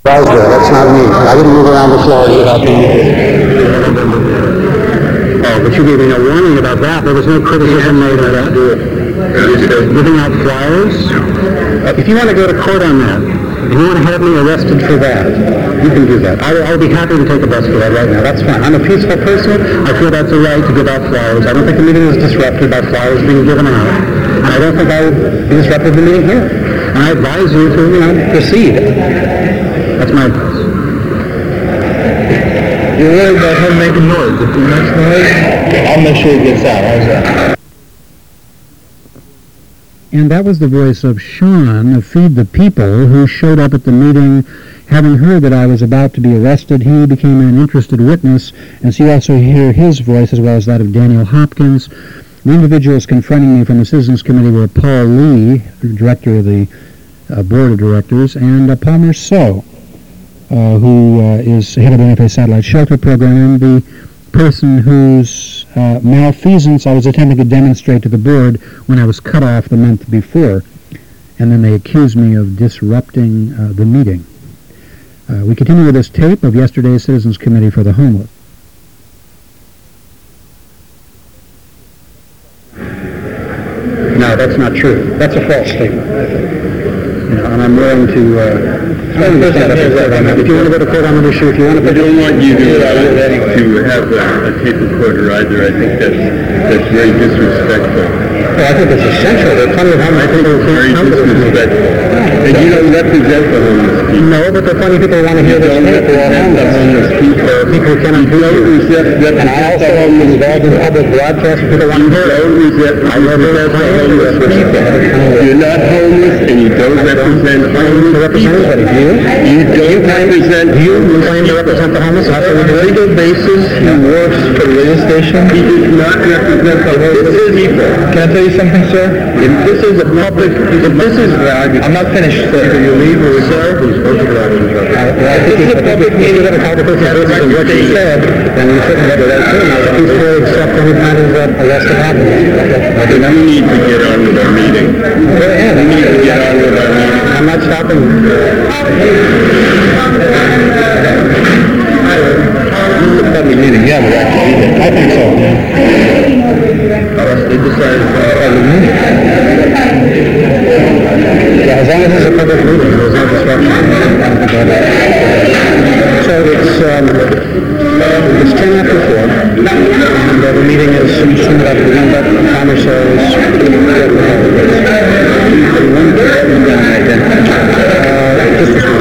That's not me. I didn't move around the floor without Oh, but you gave me no warning about that. There was no criticism made of that. Giving out flyers? If you want to go to court on that, if you want to have me arrested for that, you can do that. I'll be happy to take a bus for that right now. That's fine. I'm a peaceful person. I feel that's a right to give out flyers. I don't think the meeting is disrupted by flyers being given out. And I don't think I would be disrupted the meeting here. And I advise you to, proceed. That's my advice. You're worried about him making noise. If he makes noise, I'll make sure he gets out. How's that? And that was the voice of Sean of Feed the People, who showed up at the meeting having heard that I was about to be arrested. He became an interested witness, and so you also hear his voice as well as that of Daniel Hopkins. The individuals confronting me from the Citizens Committee were Paul Lee, director of the Board of Directors, and Paul Merceau, who is head of the NFA Satellite Shelter Program, and the person whose malfeasance I was attempting to demonstrate to the board when I was cut off the month before. And then they accused me of disrupting the meeting. We continue with this tape of yesterday's Citizens Committee for the Homeless. No, that's not true. That's a false statement. And I'm willing to stand up on that. If you want to go to court on an issue, if you want to... I don't want you to have a tape recorder either. I think that's very disrespectful. Well, I think it's essential. There are plenty of homeless people who can't come to this meeting. And you don't represent the homeless people. No, but there are plenty of people who want to hear this tape. There are homeless people. There are people who cannot do it. And I also am involved in public broadcast. People want to hear it. I represent the homeless people. You're not homeless, and you don't represent homeless people. You don't represent... Do you claim to represent the homeless? On a legal basis, he works for the radio station. He does not represent the homeless people. Can I tell you something, sir? If this is a public... I'm not finished, sir. Either you leave or sir, who's supposed to be this is a public meeting. If you have a person's business and what you said, then you shouldn't have that too. Peacefully accept any kind of arrest that happens. I think we need to get on with our meeting. Go ahead. We need to get on with our meeting. I'm not stopping. Public meeting, yeah, we're actually meeting. I think so. They decided public meeting. Yeah, as long as it's a public meeting, there's no disruption. So it's 10 after 4, and the meeting is soon about to begin, but Palmer says... just a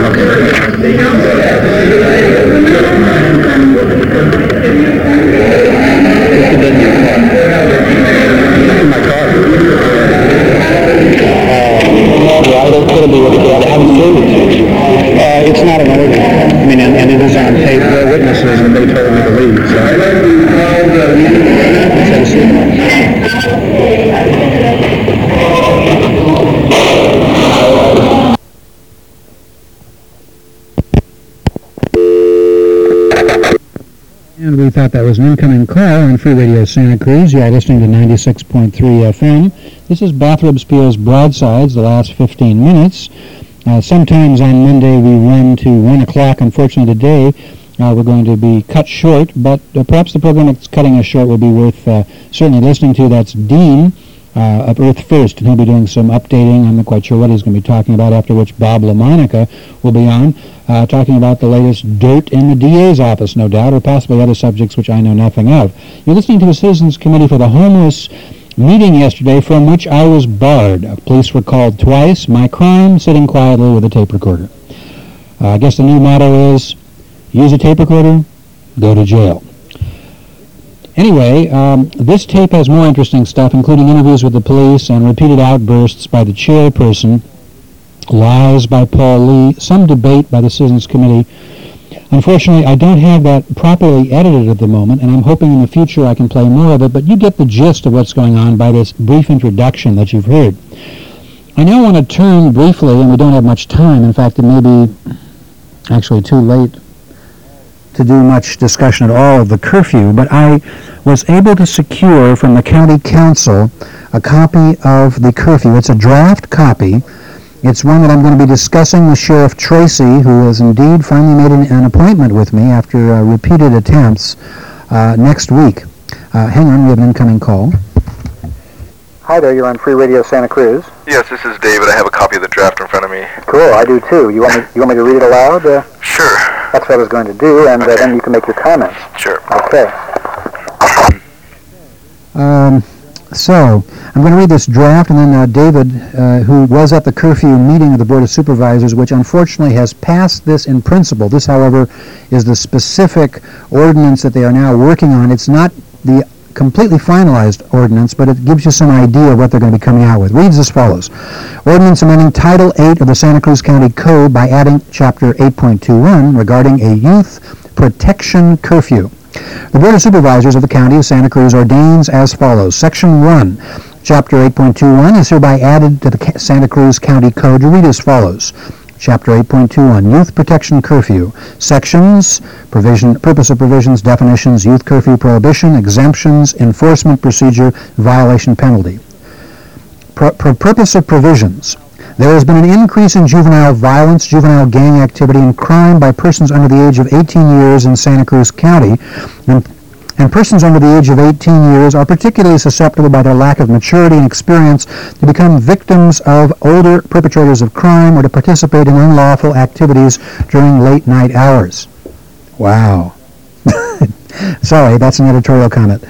in my car. I don't want to be with it. I haven't seen it. It's not an order. I mean, and it is on tape. There are witnesses that they told me to leave. And we thought that was an incoming call on Free Radio Santa Cruz. You are listening to 96.3 FM. This is Bathrobes Spiel's Broadsides, the last 15 minutes. Sometimes on Monday we run to 1 o'clock. Unfortunately today we're going to be cut short, but perhaps the program that's cutting us short will be worth certainly listening to. That's Dean of Earth First, and he'll be doing some updating. I'm not quite sure what he's going to be talking about, after which Bob LaMonica will be on, talking about the latest dirt in the DA's office, no doubt, or possibly other subjects which I know nothing of. You're listening to the Citizens Committee for the Homeless meeting yesterday, from which I was barred. Police were called twice. My crime, sitting quietly with a tape recorder. I guess the new motto is, use a tape recorder, go to jail. Anyway, this tape has more interesting stuff, including interviews with the police and repeated outbursts by the chairperson, lies by Paul Lee, some debate by the Citizens Committee. Unfortunately, I don't have that properly edited at the moment, and I'm hoping in the future I can play more of it, but you get the gist of what's going on by this brief introduction that you've heard. I now want to turn briefly, and we don't have much time. In fact, it may be actually too late to do much discussion at all of the curfew, but I was able to secure from the county council a copy of the curfew. It's a draft copy, It's one that I'm going to be discussing with Sheriff Tracy, who has indeed finally made an appointment with me after repeated attempts next week. Hang on, we have an incoming call. Hi there, you're on Free Radio Santa Cruz. Yes, this is David. I have a copy of the draft in front of me. Cool, I do too. You want me to read it aloud? Sure. That's what I was going to do, and then you can make your comments. Sure. Okay. So, I'm going to read this draft, and then David, who was at the curfew meeting of the Board of Supervisors, which unfortunately has passed this in principle. This, however, is the specific ordinance that they are now working on. It's not the completely finalized ordinance, but it gives you some idea of what they're going to be coming out with. Reads as follows. Ordinance amending Title 8 of the Santa Cruz County Code by adding Chapter 8.21 regarding a youth protection curfew. The Board of Supervisors of the County of Santa Cruz ordains as follows. Section 1, Chapter 8.21 is hereby added to the Santa Cruz County Code to read as follows. Chapter 8.21, Youth Protection Curfew. Sections, purpose of provisions, definitions, youth curfew prohibition, exemptions, enforcement procedure, violation penalty. Purpose of provisions. There has been an increase in juvenile violence, juvenile gang activity, and crime by persons under the age of 18 years in Santa Cruz County, and persons under the age of 18 years are particularly susceptible by their lack of maturity and experience to become victims of older perpetrators of crime or to participate in unlawful activities during late night hours. Wow. Sorry, that's an editorial comment.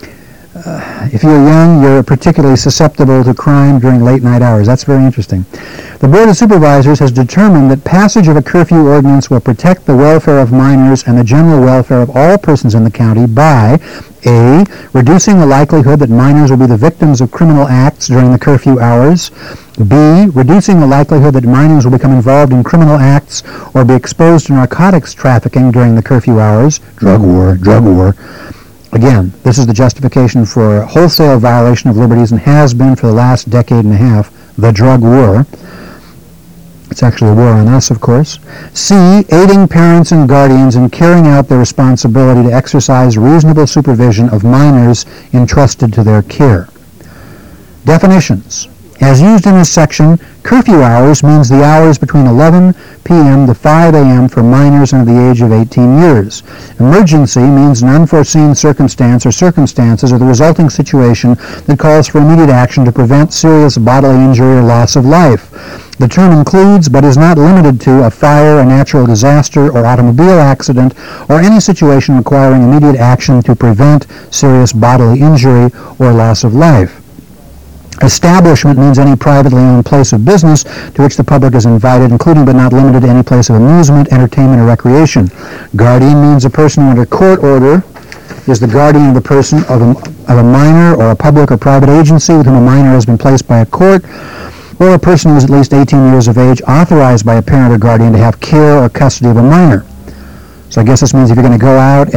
If you're young, you're particularly susceptible to crime during late night hours. That's very interesting. The Board of Supervisors has determined that passage of a curfew ordinance will protect the welfare of minors and the general welfare of all persons in the county by A, reducing the likelihood that minors will be the victims of criminal acts during the curfew hours, B, reducing the likelihood that minors will become involved in criminal acts or be exposed to narcotics trafficking during the curfew hours, drug war. Again, this is the justification for wholesale violation of liberties and has been for the last decade and a half, the drug war. It's actually a war on us, of course. C, aiding parents and guardians in carrying out their responsibility to exercise reasonable supervision of minors entrusted to their care. Definitions. As used in this section, curfew hours means the hours between 11 p.m. to 5 a.m. for minors under the age of 18 years. Emergency means an unforeseen circumstance or circumstances or the resulting situation that calls for immediate action to prevent serious bodily injury or loss of life. The term includes, but is not limited to, a fire, a natural disaster, or automobile accident, or any situation requiring immediate action to prevent serious bodily injury or loss of life. Establishment means any privately owned place of business to which the public is invited, including but not limited to any place of amusement, entertainment, or recreation. Guardian means a person under court order is the guardian of the person of a minor or a public or private agency with whom a minor has been placed by a court, or a person who is at least 18 years of age authorized by a parent or guardian to have care or custody of a minor. So I guess this means if you're going to go out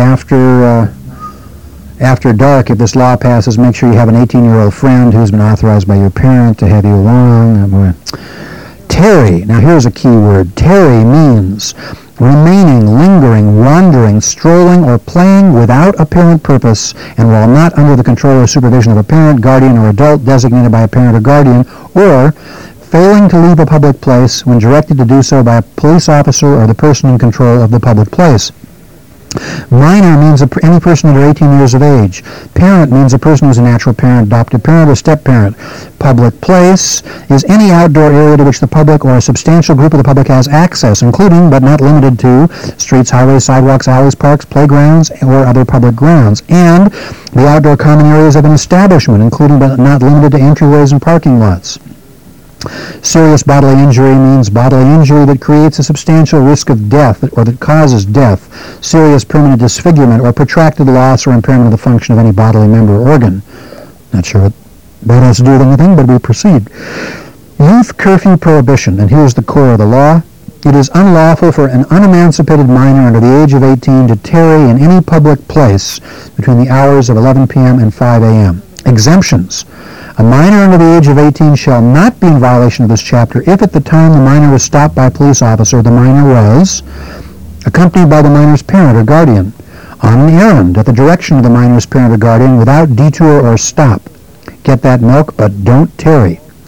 after dark, if this law passes, make sure you have an 18-year-old friend who's been authorized by your parent to have you along. Tarry. Now here's a key word. Tarry means remaining, lingering, wandering, strolling, or playing without apparent purpose, and while not under the control or supervision of a parent, guardian, or adult designated by a parent or guardian, or failing to leave a public place when directed to do so by a police officer or the person in control of the public place. Minor means any person under 18 years of age. Parent means a person who is a natural parent, adopted parent, or step-parent. Public place is any outdoor area to which the public or a substantial group of the public has access, including but not limited to streets, highways, sidewalks, alleys, parks, playgrounds, or other public grounds, and the outdoor common areas of an establishment, including but not limited to entryways and parking lots. Serious bodily injury means bodily injury that creates a substantial risk of death or that causes death, serious permanent disfigurement, or protracted loss or impairment of the function of any bodily member or organ. Not sure what that has to do with anything, but we proceed. Youth curfew prohibition, and here's the core of the law. It is unlawful for an unemancipated minor under the age of 18 to tarry in any public place between the hours of 11 p.m. and 5 a.m. Exemptions. A minor under the age of 18 shall not be in violation of this chapter if at the time the minor was stopped by a police officer, the minor was accompanied by the minor's parent or guardian on an errand at the direction of the minor's parent or guardian without detour or stop. Get that milk, but don't tarry.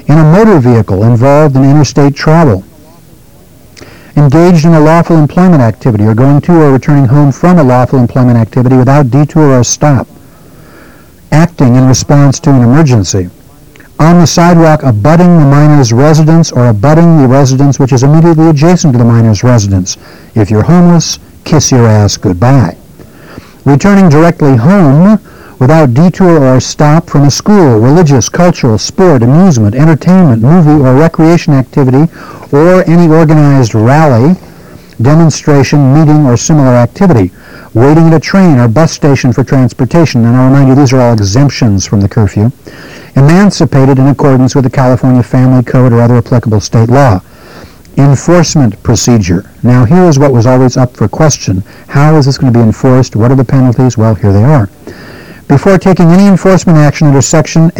in a motor vehicle involved in interstate travel, engaged in a lawful employment activity or going to or returning home from a lawful employment activity without detour or stop, acting in response to an emergency, on the sidewalk abutting the minor's residence or abutting the residence which is immediately adjacent to the minor's residence. If you're homeless, kiss your ass goodbye. Returning directly home without detour or stop from a school, religious, cultural, sport, amusement, entertainment, movie, or recreation activity, or any organized rally, demonstration, meeting, or similar activity. Waiting at a train or bus station for transportation, and I'll remind you these are all exemptions from the curfew. Emancipated in accordance with the California Family Code or other applicable state law. Enforcement procedure. Now here is what was always up for question. How is this going to be enforced? What are the penalties? Well, here they are. Before taking any enforcement action under Section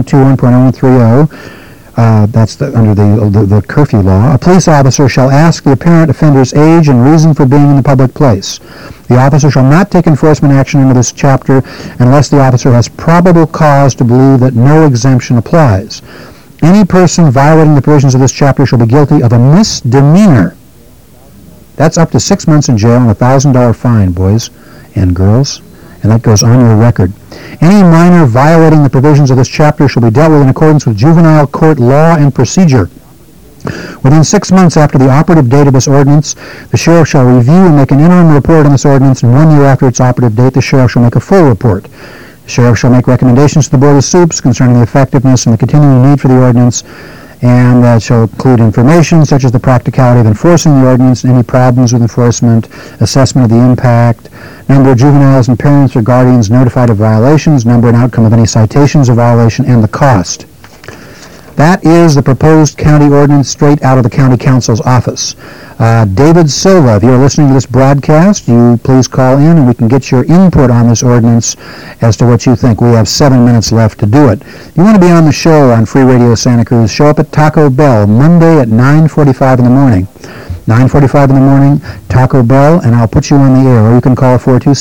8.21.030, that's under the curfew law, a police officer shall ask the apparent offender's age and reason for being in the public place. The officer shall not take enforcement action under this chapter unless the officer has probable cause to believe that no exemption applies. Any person violating the provisions of this chapter shall be guilty of a misdemeanor. That's up to 6 months in jail and a $1,000 fine, boys and girls. And that goes on your record. Any minor violating the provisions of this chapter shall be dealt with in accordance with juvenile court law and procedure. Within 6 months after the operative date of this ordinance, the sheriff shall review and make an interim report on this ordinance, and 1 year after its operative date, the sheriff shall make a full report. The sheriff shall make recommendations to the Board of Supes concerning the effectiveness and the continuing need for the ordinance, and that shall include information such as the practicality of enforcing the ordinance, any problems with enforcement, assessment of the impact, number of juveniles and parents or guardians notified of violations, number and outcome of any citations of violation, and the cost. That is the proposed county ordinance straight out of the county council's office. David Silva, if you're listening to this broadcast, you please call in and we can get your input on this ordinance as to what you think. We have 7 minutes left to do it. You want to be on the show on Free Radio Santa Cruz, show up at Taco Bell Monday at 9:45 in the morning. 9:45 in the morning, Taco Bell, and I'll put you on the air. Or you can call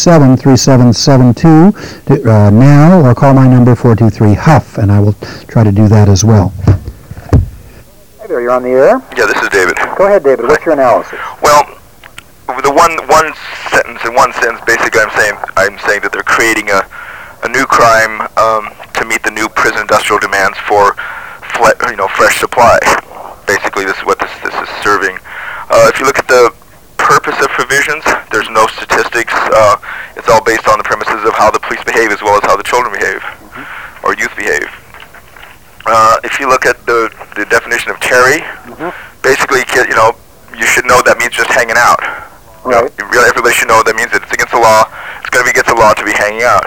427-3772 now, or call my number 423-HUFF, and I will try to do that as well. Hey there, you're on the air? Yeah, this is David. Go ahead, David. What's your analysis? Well, the one sentence, basically I'm saying that they're creating a new crime to meet the new prison industrial demands for fresh supply. Basically, this is what this is serving. If you look at the purpose of provisions, there's no statistics. It's all based on the premises of how the police behave as well as how the children behave, or youth behave. If you look at the definition of Terry, basically, you should know that means just hanging out. Right. Everybody should know that means that it's against the law. It's going to be against the law to be hanging out,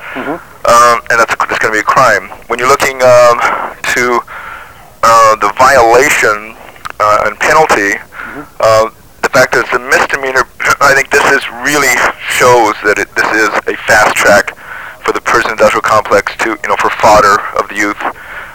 and that's going to be a crime. When you're looking to the violation and penalty, the fact that it's a misdemeanor, I think this really shows that this is a fast track for the prison industrial complex to, for fodder of the youth.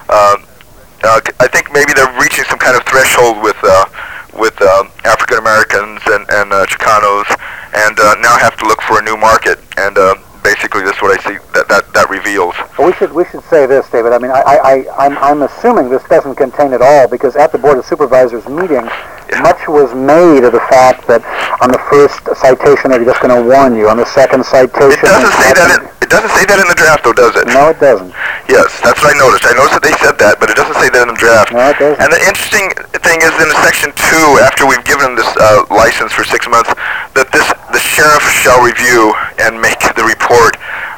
I think maybe they're reaching some kind of threshold with African Americans and Chicanos, and now have to look for a new market. And basically, this is what I see that reveals. Well, we should say this, David. I mean, I'm assuming this doesn't contain it all, because at the Board of Supervisors meeting, much was made of the fact that on the first citation they're just going to warn you. On the second citation, it doesn't say that in the draft, though, does it? No, it doesn't. Yes, that's what I noticed. I noticed that they said that, but it doesn't say that in the draft. No, it doesn't. And the interesting thing is in Section 2, after we've given them this license for 6 months, that the sheriff shall review and make the report.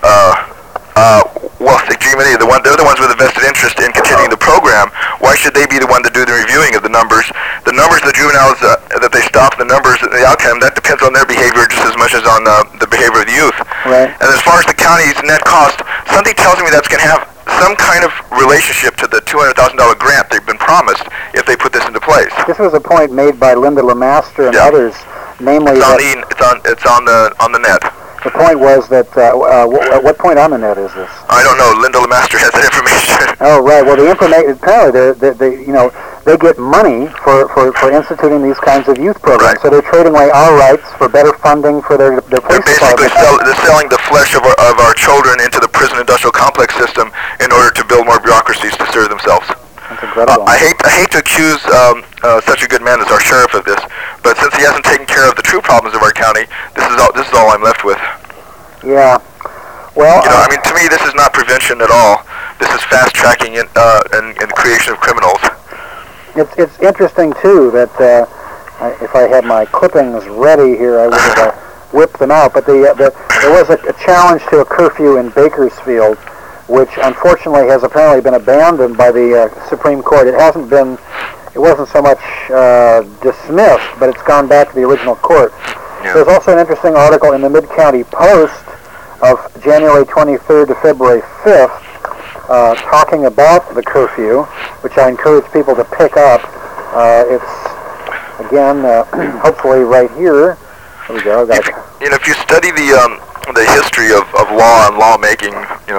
Well, they're the ones with a vested interest in continuing the program. Why should they be the one to do the reviewing of the numbers? The numbers of the juveniles that they stop, the numbers, the outcome, that depends on their behavior just as much as on the behavior of the youth. Right. And as far as the county's net cost, something tells me that's going to have some kind of relationship to the $200,000 grant they've been promised if they put this into place. This was a point made by Linda LeMaster and others, namely it's on the net. The point was that, what point on the net is this? I don't know. Linda LeMaster has that information. Oh, right. Well, the information, apparently they get money for instituting these kinds of youth programs. Right. So they're trading away our rights for better funding for their police They're basically department. they're selling the flesh of our children into the prison industrial complex system in order to build more bureaucracies to serve themselves. That's incredible. I hate to accuse such a good man as our sheriff of this, but since he hasn't taken care of the true problems of our county, this is all I'm left with. Yeah. Well, I mean, to me, this is not prevention at all. This is fast tracking and the creation of criminals. It's interesting too that if I had my clippings ready here, I would have whipped them out. But there was a challenge to a curfew in Bakersfield, which unfortunately has apparently been abandoned by the Supreme Court. It wasn't so much dismissed, but it's gone back to the original court. Yeah. There's also an interesting article in the Mid-County Post of January 23rd to February 5th talking about the curfew, which I encourage people to pick up. It's, again, hopefully right here. There we go. If you study the history of law and lawmaking,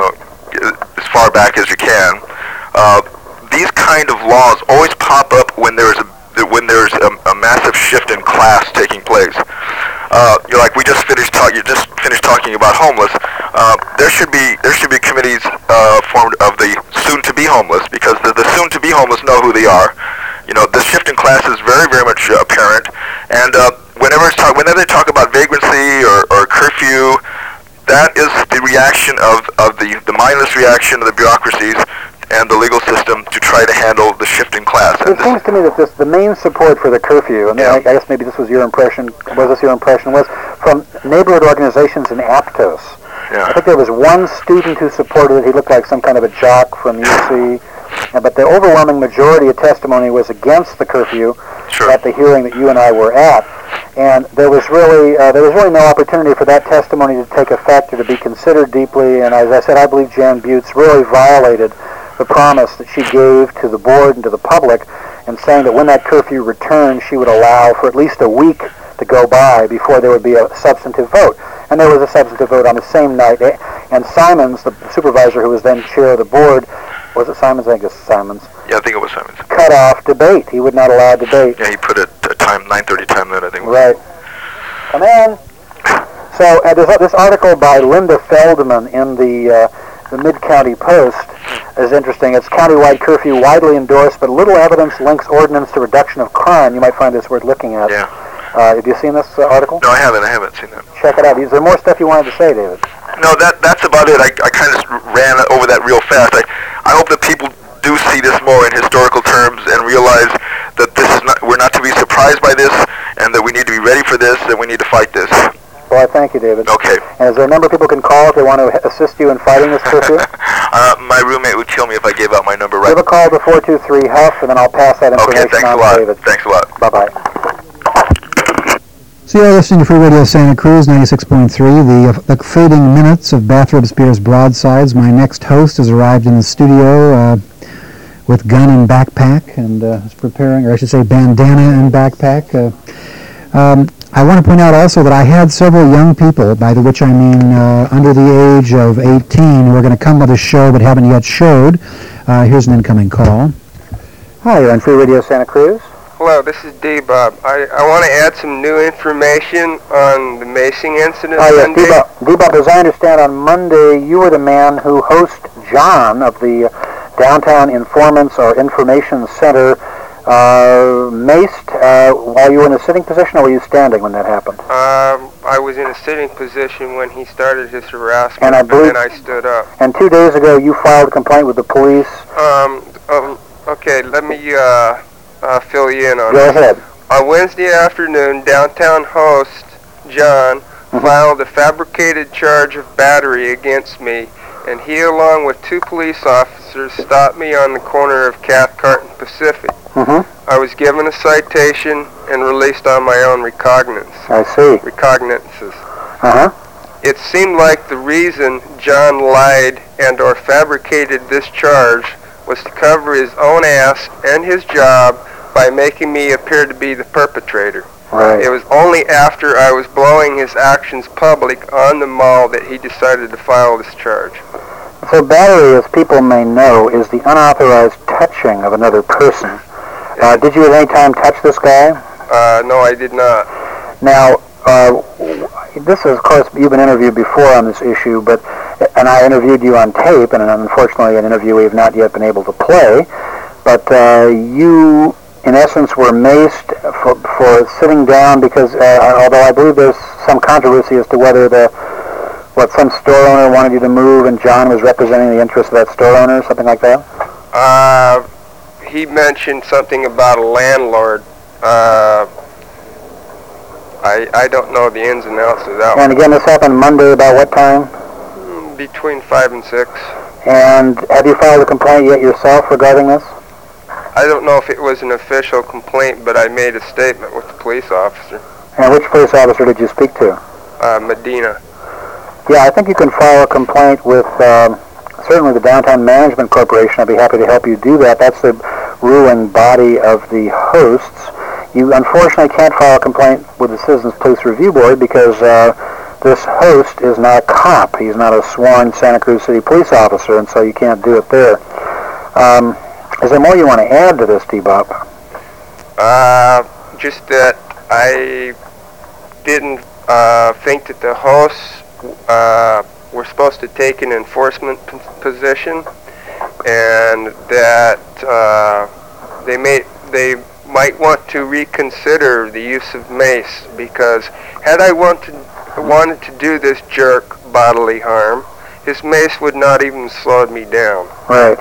as far back as you can, these kind of laws always pop up when there's a massive shift in class taking place. We just finished talking about homeless. There should be committees formed of the soon-to-be homeless, because the soon-to-be homeless know who they are. The shift in class is very, very much apparent, and whenever they talk about vagrancy or curfew, that is the reaction of the mindless reaction of the bureaucracies and the legal system to try to handle the shifting class. It seems to me that the main support for the curfew, and I guess maybe this was your impression, was from neighborhood organizations in Aptos. Yeah. I think there was one student who supported it. He looked like some kind of a jock from UC. But the overwhelming majority of testimony was against the curfew at the hearing that you and I were at. And there was really no opportunity for that testimony to take effect or to be considered deeply. And as I said, I believe Jan Butz really violated the promise that she gave to the board and to the public, and saying that when that curfew returned, she would allow for at least a week to go by before there would be a substantive vote. And there was a substantive vote on the same night. And Simons, the supervisor who was then chair of the board, was it Simons? I think it's Simons. Yeah, I think it was Simons. Cut off debate. He would not allow debate. Yeah, he put it a time, 9:30 time limit, I think. Right. Come in. So there's this article by Linda Feldman in the Mid-County Post is interesting. It's countywide curfew widely endorsed, but little evidence links ordinance to reduction of crime. You might find this worth looking at. Yeah. Have you seen this article? No, I haven't seen that. Check it out. Is there more stuff you wanted to say, David? No, that's about it. I kind of ran over that real fast. I hope that people do see this more in historical terms and realize that we're not to be surprised by this, and that we need to be ready for this, and we need to fight this. Well, I thank you, David. Okay. And is there a number people can call if they want to assist you in fighting this curfew? My roommate would kill me if I gave out my number right. Give a call to 423-HUFF, and then I'll pass that information on to David. Thanks a lot. Bye-bye. So you're listening to Free Radio Santa Cruz 96.3, the fading minutes of Bathrobes Beer's Broadsides. My next host has arrived in the studio with gun and backpack, and is preparing, or I should say bandana and backpack. I want to point out also that I had several young people, by which I mean under the age of 18, who are going to come to the show but haven't yet showed. Here's an incoming call. Hi, you're on Free Radio Santa Cruz. Hello, this is D-Bob. I want to add some new information on the macing incident Monday. D-Bob, as I understand, on Monday you were the man who hosted John of the Downtown Informants or Information Center maced while you were in a sitting position, or were you standing when that happened? I was in a sitting position when he started his harassment, and then I stood up. And 2 days ago you filed a complaint with the police. Okay, let me fill you in on Go ahead. On Wednesday afternoon, downtown host John filed a fabricated charge of battery against me, and he, along with 2 police officers, stopped me on the corner of Cathcart and Pacific. I was given a citation and released on my own recognizance. I see. Recognizances. It seemed like the reason John lied and or fabricated this charge was to cover his own ass and his job by making me appear to be the perpetrator. Right. It was only after I was blowing his actions public on the mall that he decided to file this charge. So battery, as people may know, is the unauthorized touching of another person. Did you at any time touch this guy? No, I did not. Now, this is, of course, you've been interviewed before on this issue, and I interviewed you on tape, and unfortunately an interview we have not yet been able to play. but you, in essence, were maced for sitting down because, although I believe there's some controversy as to whether some store owner wanted you to move and John was representing the interests of that store owner or something like that? He mentioned something about a landlord. I don't know the ins and outs of that one. And again, this happened Monday about what time? Between 5 and 6. And have you filed a complaint yet yourself regarding this? I don't know if it was an official complaint, but I made a statement with the police officer. And which police officer did you speak to? Medina. Yeah, I think you can file a complaint with certainly the Downtown Management Corporation. I'd be happy to help you do that. That's the ruling body of the hosts. You unfortunately can't file a complaint with the Citizens Police Review Board because this host is not a cop. He's not a sworn Santa Cruz City police officer, and so you can't do it there. Is there more you want to add to this, T-Bob? Just that I didn't think that the hosts were supposed to take an enforcement position, and that they might want to reconsider the use of mace, because had I wanted to do this jerk bodily harm, his mace would not even slow me down. Right.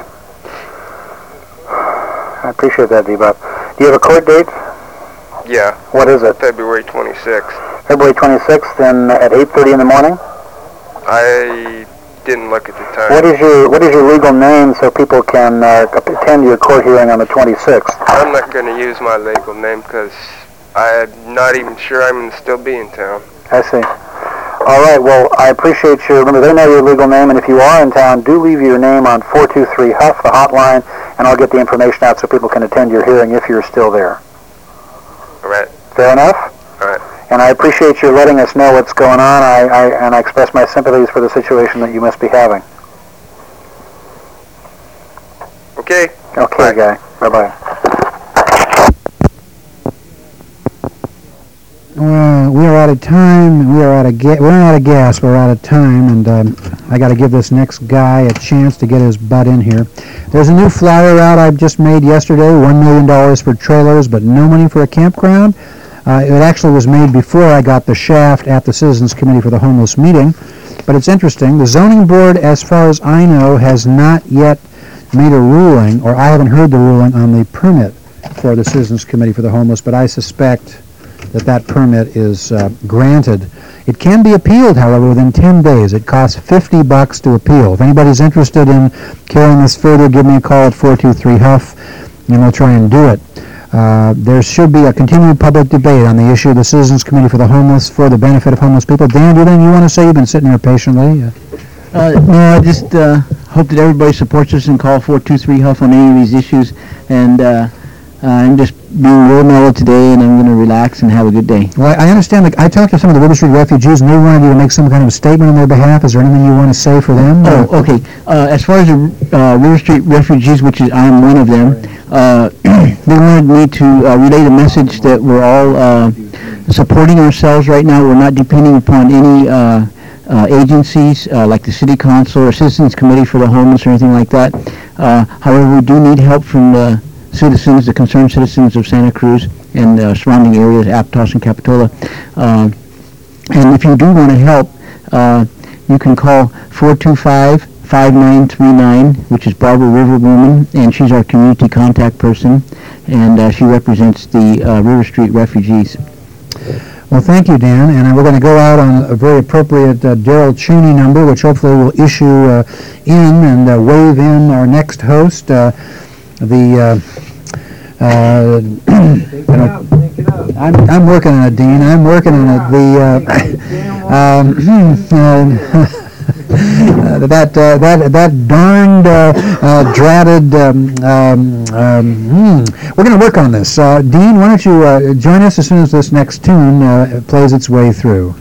I appreciate that, D-Bob. Do you have a court date? Yeah. What is it? February 26th. February 26th, and at 8:30 in the morning? I didn't look at the time. What is your legal name so people can attend your court hearing on the 26th? I'm not going to use my legal name because I'm not even sure I'm going to still be in town. I see. All right, well, I appreciate you. Remember, they know your legal name, and if you are in town, do leave your name on 423-HUFF, the hotline, and I'll get the information out so people can attend your hearing if you're still there. All right. Fair enough? All right. And I appreciate you letting us know what's going on, and I express my sympathies for the situation that you must be having. Okay. Okay, Bye. Guy. Bye-bye. Well, we are out of time. We're out of gas. We're out of time, and I got to give this next guy a chance to get his butt in here. There's a new flyer out I just made yesterday. $1 million for trailers, but no money for a campground. It actually was made before I got the shaft at the Citizens Committee for the Homeless meeting. But it's interesting. The zoning board, as far as I know, has not yet made a ruling, or I haven't heard the ruling on the permit for the Citizens Committee for the Homeless, but I suspect that permit is granted. It can be appealed, however, within 10 days. It costs $50 to appeal. If anybody's interested in carrying this further, give me a call at 423-HUFF, and we'll try and do it. There should be a continued public debate on the issue of the Citizens Committee for the Homeless for the benefit of homeless people. Dan, do you want to say? You've been sitting here patiently. No, I just hope that everybody supports us and call 423-HUFF on any of these issues. And I'm just being real mellow today, and I'm going to relax and have a good day. Well, I understand. I talked to some of the River Street refugees, and they wanted you to make some kind of a statement on their behalf. Is there anything you want to say for them? Oh, okay. As far as the River Street refugees, which is I'm one of them, they wanted me to relay the message that we're all supporting ourselves right now. We're not depending upon any agencies like the City Council or Citizens Committee for the Homeless or anything like that. However, we do need help from the citizens, the concerned citizens of Santa Cruz and surrounding areas, Aptos and Capitola. And if you do want to help, you can call 425-5939, which is Barbara Riverwoman, and she's our community contact person, and she represents the River Street refugees. Well, thank you, Dan. And we're going to go out on a very appropriate Daryl Cheney number, which hopefully will issue in and wave in our next host. I'm working on it, Dean. I'm working on it. That darned dratted. We're going to work on this. Dean, why don't you join us as soon as this next tune plays its way through?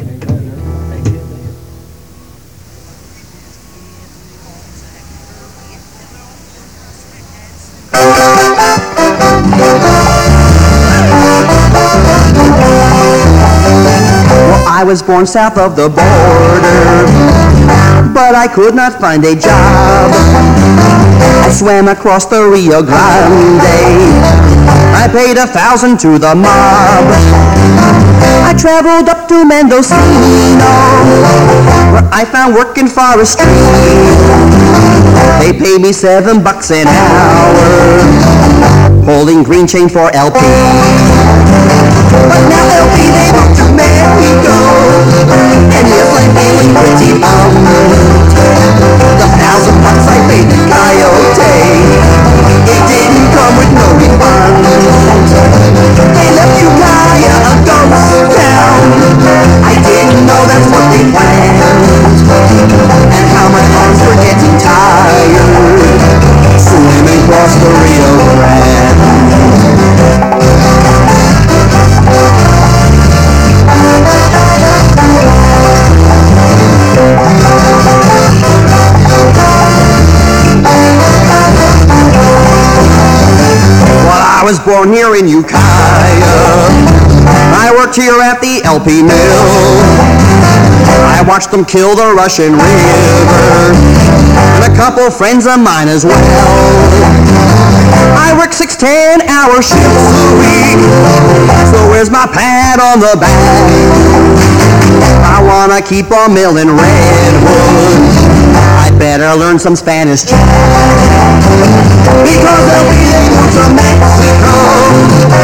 I was born south of the border, but I could not find a job. I swam across the Rio Grande. I paid 1,000 to the mob. I traveled up to Mendocino, where I found work in forestry. They paid me $7 an hour, holding green chain for LP. But now LP, they moved to Mexico, and yes, I'm feeling pretty bummed. The $1,000 I paid the coyote, it didn't come with no refund. They left Ukiah a ghost town. I didn't know that's what they planned, and how my arms were getting tired, swimming across the Rio Grande. Well, I was born here in Ukiah. I worked here at the LP mill. I watched them kill the Russian River, and a couple friends of mine as well. I work 6 10-hour shifts a week, so where's my pat on the back? I wanna keep on milling redwood, I better learn some Spanish, because they'll be able to Mexico.